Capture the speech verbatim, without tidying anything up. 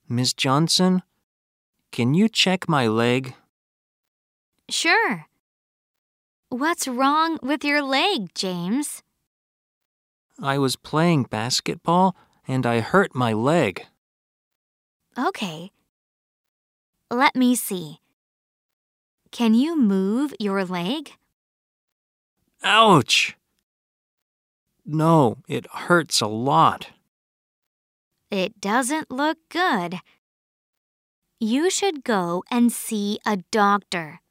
Miss Johnson, can you check my leg? Sure. What's wrong with your leg, James? I was playing basketball and I hurt my leg. Okay. Let me see. Can you move your leg? Ouch! No, it hurts a lot. It doesn't look good. You should go and see a doctor.